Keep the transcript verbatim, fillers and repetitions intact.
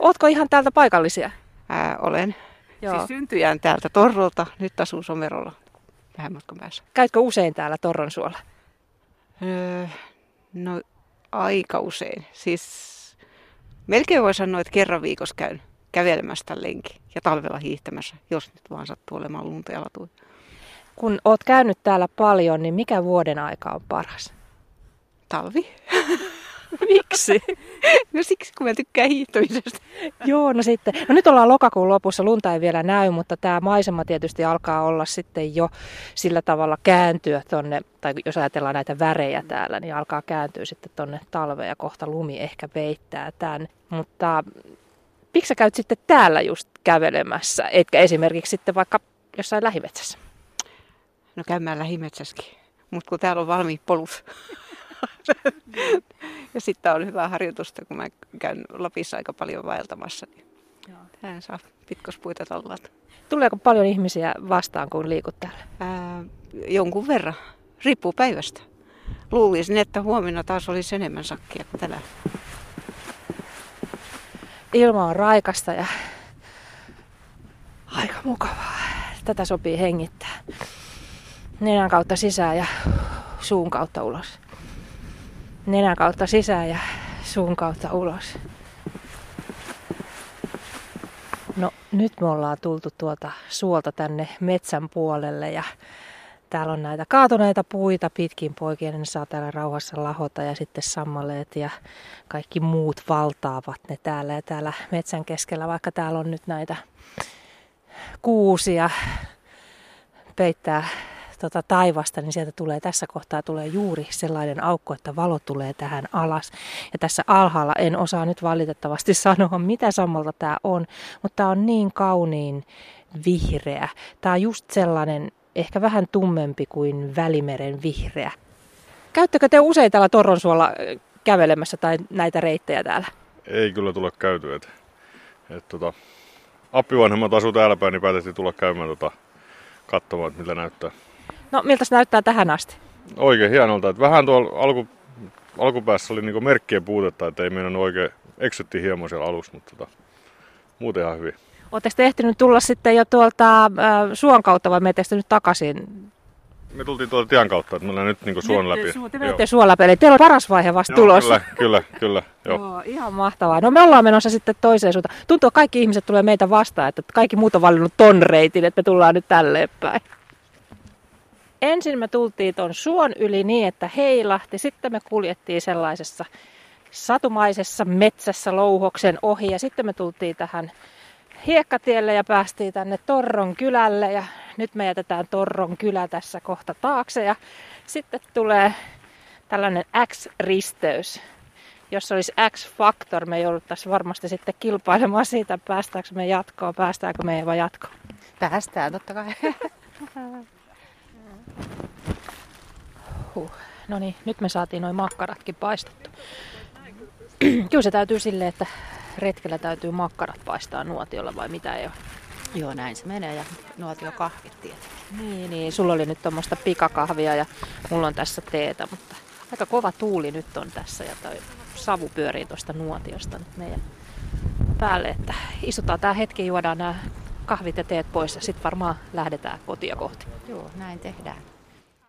Ootko ihan täältä paikallisia? Ää, olen. Joo. Siis syntyjään täältä Torrolta, nyt asuu Somerolla vähän matkan päässä. Käytkö usein täällä Torronsuolla? Öö, no aika usein. Siis melkein voi sanoa, että kerran viikossa käyn kävelemässä tämän lenkin ja talvella hiihtämässä, jos nyt vaan sattuu olemaan lunta ja latuja. Kun oot käynyt täällä paljon, niin mikä vuoden aika on paras? Talvi. Miksi? No siksi, kun mä tykkään hiihtämisestä. Joo, no sitten. No nyt ollaan lokakuun lopussa, lunta ei vielä näy, mutta tämä maisema tietysti alkaa olla sitten jo sillä tavalla kääntyä tonne, tai jos ajatellaan näitä värejä täällä, niin alkaa kääntyä sitten tonne talveen ja kohta lumi ehkä peittää tämän. Mutta miksi sä käyt sitten täällä just kävelemässä, etkä esimerkiksi sitten vaikka jossain lähimetsässä? No käymään lähimetsässäkin, mutta kun täällä on valmiit polut. Ja sitten on hyvää harjoitusta, kun mä käyn Lapissa aika paljon vaeltamassa, niin tähän saa pitkospuita tallata. Tuleeko paljon ihmisiä vastaan, kun liikut täällä? Ää, jonkun verran. Riippuu päivästä. Luulisin, että huomenna taas olisi enemmän sakkia kuin tänään. Ilma on raikasta ja aika mukavaa. Tätä sopii hengittää. Nenän kautta sisään ja suun kautta ulos. Nenän kautta sisään ja suun kautta ulos. No nyt me ollaan tultu tuolta suolta tänne metsän puolelle ja täällä on näitä kaatuneita puita pitkin poikia, niin ne saa täällä rauhassa lahota ja sitten sammaleet ja kaikki muut valtaavat ne täällä. Ja täällä metsän keskellä, vaikka täällä on nyt näitä kuusia peittää Tota taivasta, niin sieltä tulee tässä kohtaa tulee juuri sellainen aukko, että valo tulee tähän alas. Ja tässä alhaalla en osaa nyt valitettavasti sanoa, mitä sammalta tämä on, mutta tämä on niin kauniin vihreä. Tämä on just sellainen, ehkä vähän tummempi kuin Välimeren vihreä. Käyttekö te usein täällä Torronsuolla kävelemässä tai näitä reittejä täällä? Ei kyllä tule käytyä. Et, et, tota, appivanhemmat asuu täällä päin, niin päätettiin tulla käymään tota, katsomaan, että miltä näyttää. No miltä se näyttää tähän asti? Oikein hienolta. Että vähän tuolla alku, alkupäässä oli niinku merkkien puutetta, että ei meinannut oikein, eksyttiin hieman siellä alussa, mutta tota, muuten ihan hyvin. Oletteko te ehtinyt tulla sitten jo tuolta äh, suon kautta vai menettekö te nyt takaisin? Me tultiin tuolta tien kautta, että mennään nyt niinku suon läpi. Nyt te menette suon läpi, eli teillä on paras vaihe vasta tulossa. Kyllä, kyllä, kyllä. Joo. Joo, ihan mahtavaa. No me ollaan menossa sitten toiseen suuntaan. Tuntuu, että kaikki ihmiset tulee meitä vastaan, että kaikki muut on valinnut ton reitin, että me tullaan nyt tälleen päin. Ensin me tultiin tuon suon yli niin, että heilahti. Sitten me kuljettiin sellaisessa satumaisessa metsässä louhoksen ohi. Ja sitten me tultiin tähän hiekkatielle ja päästiin tänne Torron kylälle. Ja nyt me jätetään Torron kylä tässä kohta taakse. Ja sitten tulee tällainen X-risteys. Jos olisi X-faktor, me jouduttaisiin varmasti sitten kilpailemaan siitä, päästäänkö me jatkoon, päästäänkö me Eeva jatkoon. Päästään totta kai. Huh. No niin, nyt me saatiin noin makkaratkin paistettu. Kyllä se täytyy silleen, että retkellä täytyy makkarat paistaa nuotiolla vai mitä ei ole. Joo, näin se menee ja nuotio kahvit tietenkin. Niin, niin, sulla oli nyt tuommoista pikakahvia ja mulla on tässä teetä, mutta aika kova tuuli nyt on tässä ja toi savu pyörii tuosta nuotiosta nyt meidän päälle, että istutaan tää hetki, juodaan nämä kahvit ja teet pois ja sitten varmaan lähdetään kotia kohti. Joo, näin tehdään.